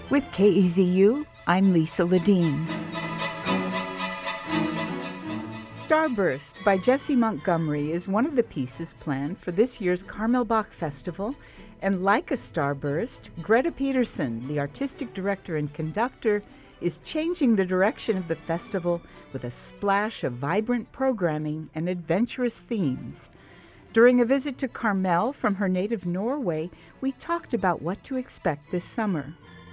With KEZU, I'm Lisa Ledeen. Starburst by Jessie Montgomery is one of the pieces planned for this year's Carmel Bach Festival, and like a starburst, Greta Peterson, the artistic director and conductor, is changing the direction of the festival with a splash of vibrant programming and adventurous themes. During a visit to Carmel from her native Norway, we talked about what to expect this summer.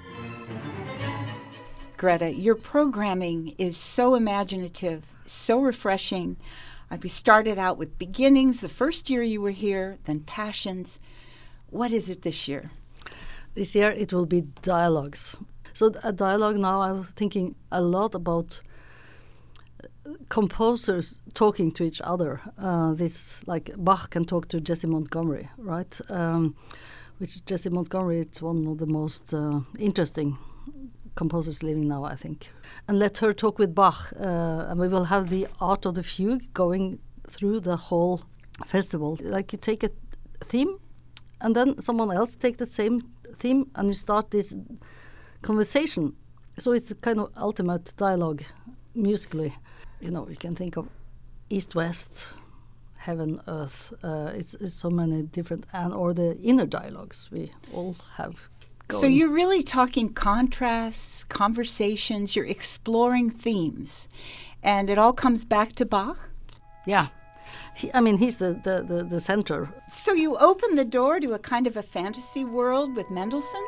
Greta, your programming is so imaginative, so refreshing. We started out with beginnings the first year you were here, then passions. What is it this year? This year it will be dialogues. So a dialogue now, I was thinking a lot about composers talking to each other. This, like Bach can talk to Jessie Montgomery, right? Which Jessie Montgomery is one of the most interesting composers living now, I think. And let her talk with Bach. And we will have the Art of the Fugue going through the whole festival. Like you take a theme, and then someone else take the same theme, and you start this conversation. So it's a kind of ultimate dialogue musically. You know, you can think of East-West, heaven, earth. It's so many different, or the inner dialogues we all have going. So you're really talking contrasts, conversations, you're exploring themes, and it all comes back to Bach? Yeah. He's the center. So you open the door to a kind of a fantasy world with Mendelssohn?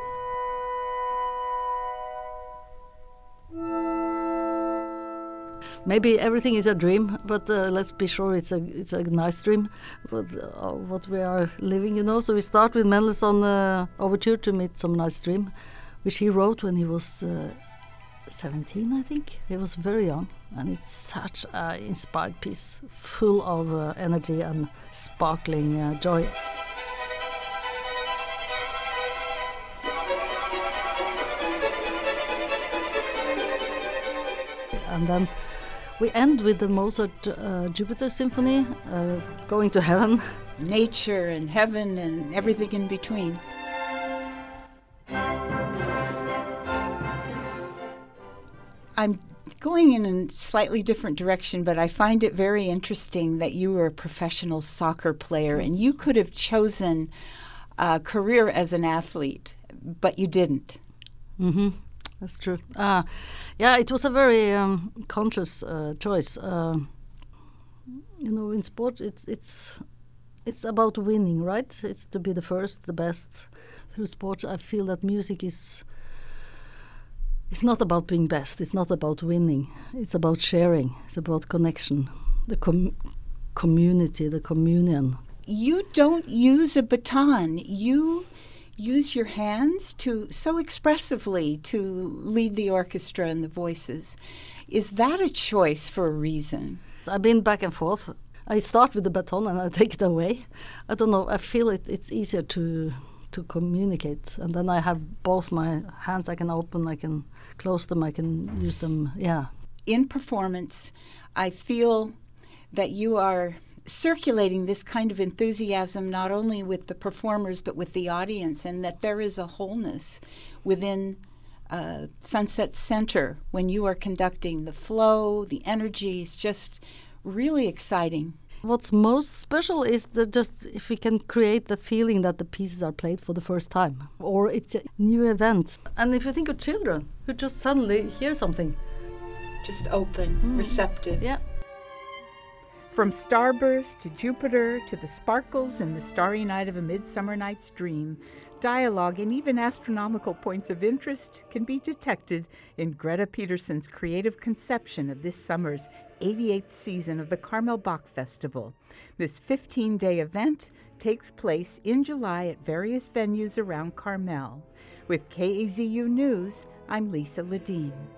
Maybe everything is a dream, but let's be sure it's a nice dream. But what we are living, you know. So we start with Mendelssohn Overture to Midsummer Night's Dream, which he wrote when he was 17, I think. He was very young, and it's such an inspired piece, full of energy and sparkling joy. And then we end with the Mozart Jupiter Symphony, going to heaven. Nature and heaven and everything in between. I'm going in a slightly different direction, but I find it very interesting that you were a professional soccer player and you could have chosen a career as an athlete, but you didn't. Mm-hmm. That's true. It was a very conscious choice. In sport, it's about winning, right? It's to be the first, the best. Through sports, I feel that music is. It's not about being best. It's not about winning. It's about sharing. It's about connection, the community, the communion. You don't use a baton. You use your hands so expressively to lead the orchestra and the voices. Is that a choice for a reason? I've been back and forth. I start with the baton and I take it away. I don't know, I feel it's easier to communicate. And then I have both my hands. I can open, I can close them, I can use them, yeah. In performance, I feel that you are circulating this kind of enthusiasm not only with the performers but with the audience, and that there is a wholeness within Sunset Center when you are conducting. The flow, the energy is just really exciting. What's most special is that just if we can create the feeling that the pieces are played for the first time, or it's a new event. And if you think of children who just suddenly hear something, just open, receptive. Yeah. From Starburst to Jupiter to the sparkles in the starry night of A Midsummer Night's Dream, dialogue and even astronomical points of interest can be detected in Greta Peterson's creative conception of this summer's 88th season of the Carmel Bach Festival. This 15-day event takes place in July at various venues around Carmel. With KEZU News, I'm Lisa Ledeen.